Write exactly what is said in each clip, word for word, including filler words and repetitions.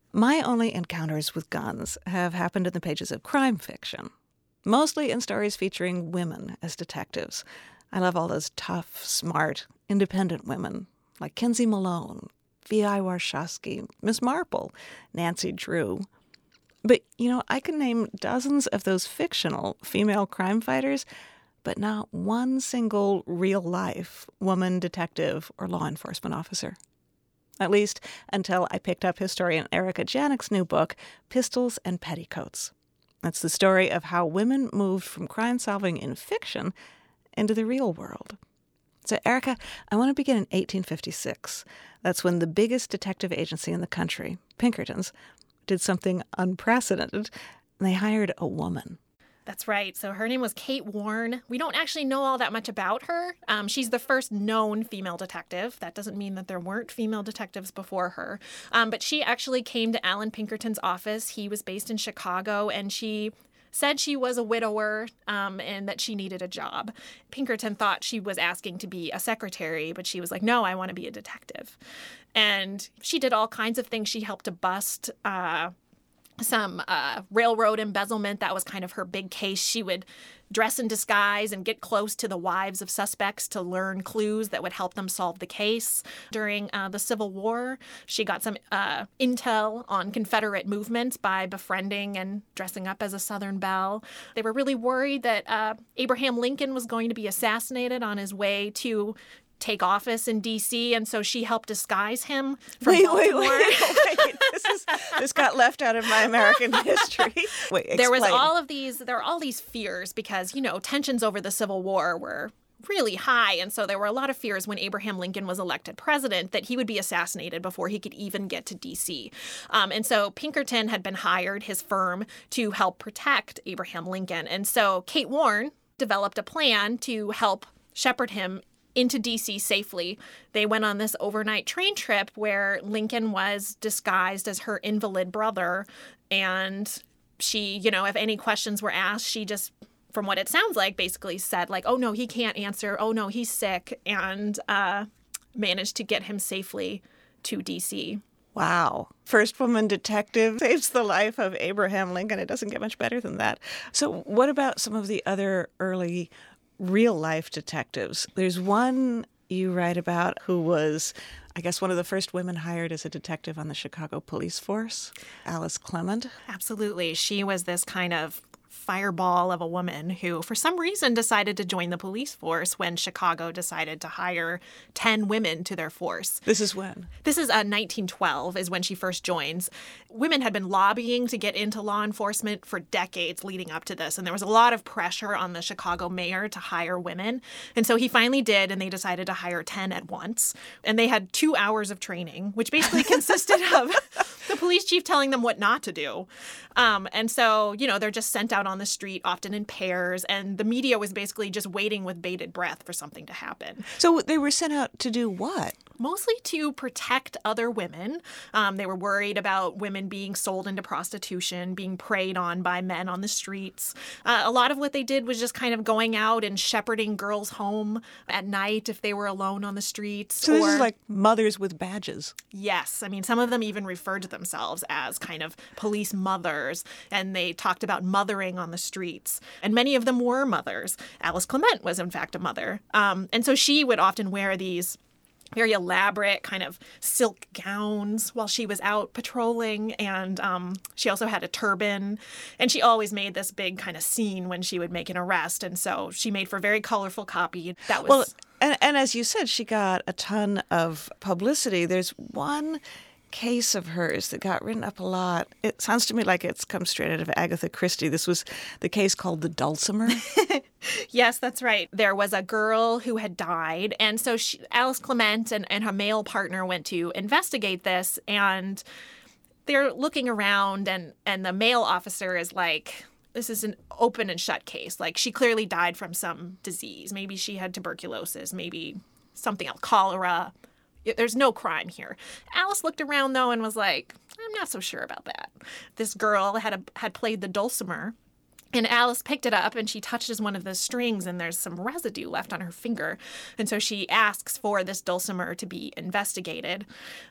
My only encounters with guns have happened in the pages of crime fiction, mostly in stories featuring women as detectives. I love all those tough, smart, independent women like Kinsey Malone, V I Warshawski, Miss Marple, Nancy Drew. But, you know, I can name dozens of those fictional female crime fighters, but not one single real-life woman detective or law enforcement officer. At least until I picked up historian Erika Janik's new book, Pistols and Petticoats. That's the story of how women moved from crime-solving in fiction into the real world. So, Erika, I want to begin in eighteen fifty-six. That's when the biggest detective agency in the country, Pinkerton's, did something unprecedented. They hired a woman. That's right. So her name was Kate Warne. We don't actually know all that much about her. Um, she's the first known female detective. That doesn't mean that there weren't female detectives before her. Um, but she actually came to Alan Pinkerton's office. He was based in Chicago, and she said she was a widower um, and that she needed a job. Pinkerton thought she was asking to be a secretary, but she was like, no, I want to be a detective. And she did all kinds of things. She helped to bust uh, some uh, railroad embezzlement. That was kind of her big case. She would dress in disguise and get close to the wives of suspects to learn clues that would help them solve the case. During uh, the Civil War, she got some uh, intel on Confederate movements by befriending and dressing up as a Southern belle. They were really worried that uh, Abraham Lincoln was going to be assassinated on his way to take office in D C, and so she helped disguise him from wait, Baltimore. Wait, wait, wait. This, is, this got left out of my American history. Wait, explain. There was all of these, there were all these fears because, you know, tensions over the Civil War were really high, and so there were a lot of fears when Abraham Lincoln was elected president that he would be assassinated before he could even get to D C. Um, and so Pinkerton had been hired, his firm, to help protect Abraham Lincoln. And so Kate Warne developed a plan to help shepherd him into D C safely. They went on this overnight train trip where Lincoln was disguised as her invalid brother. And she, you know, if any questions were asked, she just, from what it sounds like, basically said like, oh, no, he can't answer. Oh, no, he's sick. And uh, managed to get him safely to D C. Wow. First woman detective saves the life of Abraham Lincoln. It doesn't get much better than that. So what about some of the other early real-life detectives? There's one you write about who was, I guess, one of the first women hired as a detective on the Chicago police force, Alice Clement. Absolutely. She was this kind of fireball of a woman who, for some reason, decided to join the police force when Chicago decided to hire ten women to their force. This is when? This is uh, nineteen twelve is when she first joins. Women had been lobbying to get into law enforcement for decades leading up to this, and there was a lot of pressure on the Chicago mayor to hire women. And so he finally did, and they decided to hire ten at once. And they had two hours of training, which basically consisted of the police chief telling them what not to do. Um, and so, you know, they're just sent out on the street, often in pairs, and the media was basically just waiting with bated breath for something to happen. So they were sent out to do what? Mostly to protect other women. Um, they were worried about women being sold into prostitution, being preyed on by men on the streets. Uh, a lot of what they did was just kind of going out and shepherding girls home at night if they were alone on the streets. So this or, is like mothers with badges. Yes. I mean, some of them even referred to themselves as kind of police mothers, and they talked about mothering on the streets. And many of them were mothers. Alice Clement was, in fact, a mother. Um, and so she would often wear these very elaborate kind of silk gowns while she was out patrolling. And um, she also had a turban. And she always made this big kind of scene when she would make an arrest. And so she made for very colorful copy. That was... Well, and, and as you said, she got a ton of publicity. There's one case of hers that got written up a lot. It sounds to me like it's come straight out of Agatha Christie. This was the case called the Dulcimer. Yes, that's right. There was a girl who had died. And so she, Alice Clement and, and her male partner went to investigate this. And they're looking around, and, and the male officer is like, this is an open and shut case. Like, she clearly died from some disease. Maybe she had tuberculosis, maybe something else, cholera. There's no crime here. Alice looked around, though, and was like, I'm not so sure about that. This girl had a, had played the dulcimer, and Alice picked it up, and she touches one of the strings, and there's some residue left on her finger. And so she asks for this dulcimer to be investigated.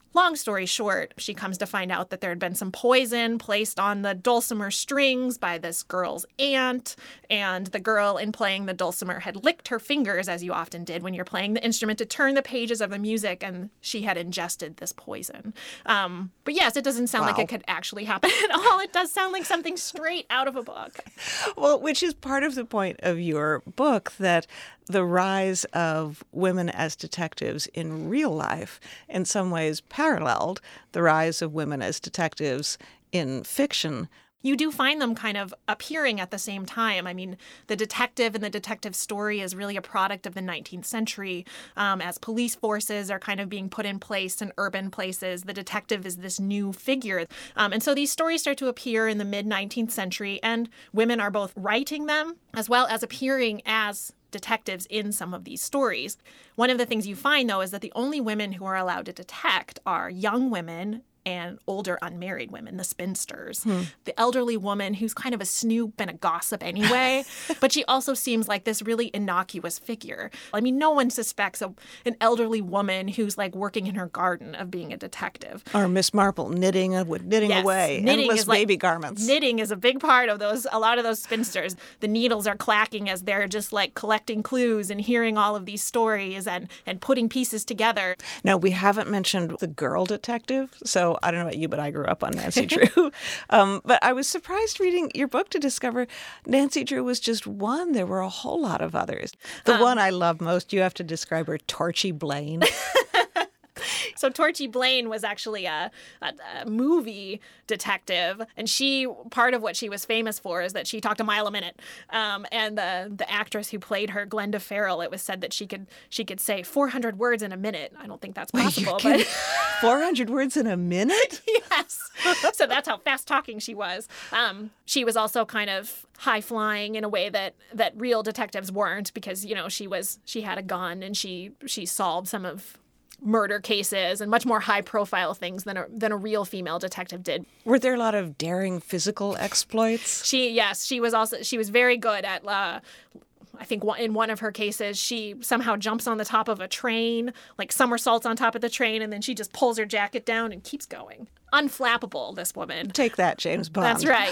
Long story short, she comes to find out that there had been some poison placed on the dulcimer strings by this girl's aunt, and the girl, in playing the dulcimer, had licked her fingers, as you often did when you're playing the instrument, to turn the pages of the music, and she had ingested this poison. Um, but yes, it doesn't sound Wow. like it could actually happen at all. It does sound like something straight out of a book. Well, which is part of the point of your book, that the rise of women as detectives in real life in some ways paralleled the rise of women as detectives in fiction. You do find them kind of appearing at the same time. I mean, the detective and the detective story is really a product of the nineteenth century. Um, as police forces are kind of being put in place in urban places, the detective is this new figure. Um, and so these stories start to appear in the mid-nineteenth century, and women are both writing them as well as appearing as detectives in some of these stories. One of the things you find, though, is that the only women who are allowed to detect are young women and older unmarried women, the spinsters. Hmm. The elderly woman who's kind of a snoop and a gossip anyway, but she also seems like this really innocuous figure. I mean, no one suspects a, an elderly woman who's like working in her garden of being a detective. Or Miss Marple knitting, knitting yes, away, knitting endless is like, baby garments. Knitting is a big part of those, a lot of those spinsters. The needles are clacking as they're just like collecting clues and hearing all of these stories and, and putting pieces together. Now, we haven't mentioned the girl detective, so I don't know about you, but I grew up on Nancy Drew. um, but I was surprised reading your book to discover Nancy Drew was just one. There were a whole lot of others. The um, one I love most, you have to describe her, Torchy Blaine. So Torchy Blaine was actually a, a, a movie detective, and she, part of what she was famous for is that she talked a mile a minute. Um, and the the actress who played her, Glenda Farrell, it was said that she could she could say four hundred words in a minute. I don't think that's possible, but four hundred words in a minute? Yes. So that's how fast talking she was. Um, she was also kind of high flying in a way that that real detectives weren't, because you know she was she had a gun and she she solved some of murder cases and much more high-profile things than a, than a real female detective did. Were there a lot of daring physical exploits? She, yes, she was also, she was very good at, uh, I think in one of her cases, she somehow jumps on the top of a train, like somersaults on top of the train, and then she just pulls her jacket down and keeps going. Unflappable, this woman. Take that, James Bond. That's right.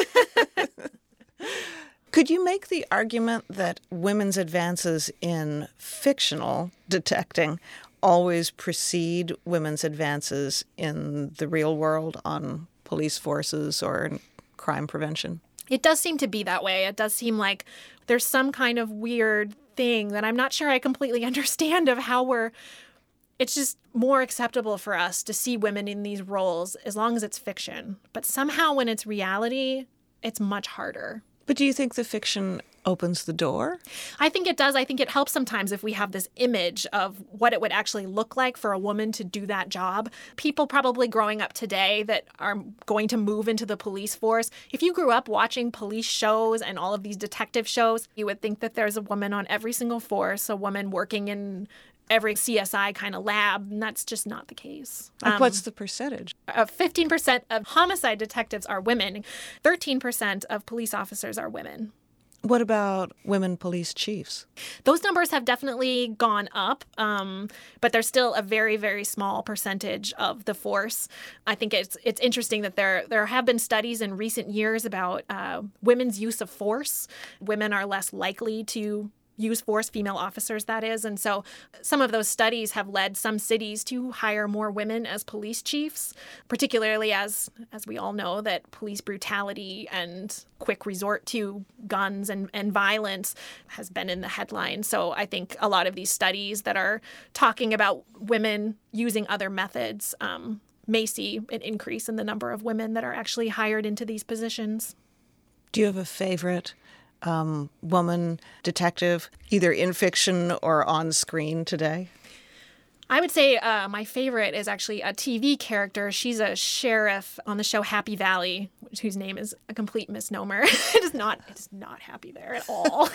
Could you make the argument that women's advances in fictional detecting always precede women's advances in the real world on police forces or in crime prevention? It does seem to be that way. It does seem like there's some kind of weird thing that I'm not sure I completely understand of how we're... It's just more acceptable for us to see women in these roles as long as it's fiction. But somehow when it's reality, it's much harder. But do you think the fiction opens the door? I think it does. I think it helps sometimes if we have this image of what it would actually look like for a woman to do that job. People probably growing up today that are going to move into the police force, if you grew up watching police shows and all of these detective shows, you would think that there's a woman on every single force, a woman working in every C S I kind of lab, and that's just not the case. Um, What's the percentage? Uh, fifteen percent of homicide detectives are women. thirteen percent of police officers are women. What about women police chiefs? Those numbers have definitely gone up, um, but they're still a very, very small percentage of the force. I think it's it's interesting that there there have been studies in recent years about uh, women's use of force. Women are less likely to use force, female officers, that is. And so some of those studies have led some cities to hire more women as police chiefs, particularly as, as we all know, that police brutality and quick resort to guns and, and violence has been in the headlines. So I think a lot of these studies that are talking about women using other methods um, may see an increase in the number of women that are actually hired into these positions. Do you have a favorite Um, woman detective, either in fiction or on screen today? I would say uh, my favorite is actually a T V character. She's a sheriff on the show Happy Valley, whose name is a complete misnomer. It is not, it is not happy there at all.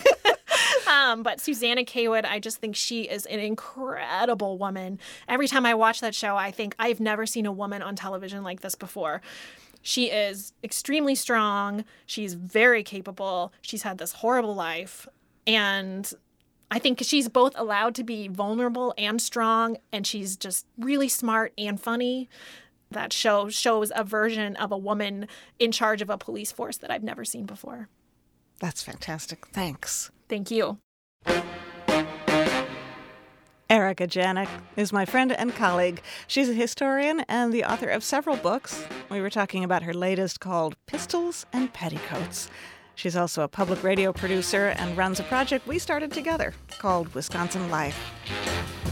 um, but Susanna Kaywood, I just think she is an incredible woman. Every time I watch that show, I think I've never seen a woman on television like this before. She is extremely strong. She's very capable. She's had this horrible life. And I think she's both allowed to be vulnerable and strong, and she's just really smart and funny. That show shows a version of a woman in charge of a police force that I've never seen before. That's fantastic. Thanks. Thank you. Erika Janik is my friend and colleague. She's a historian and the author of several books. We were talking about her latest called Pistols and Petticoats. She's also a public radio producer and runs a project we started together called Wisconsin Life.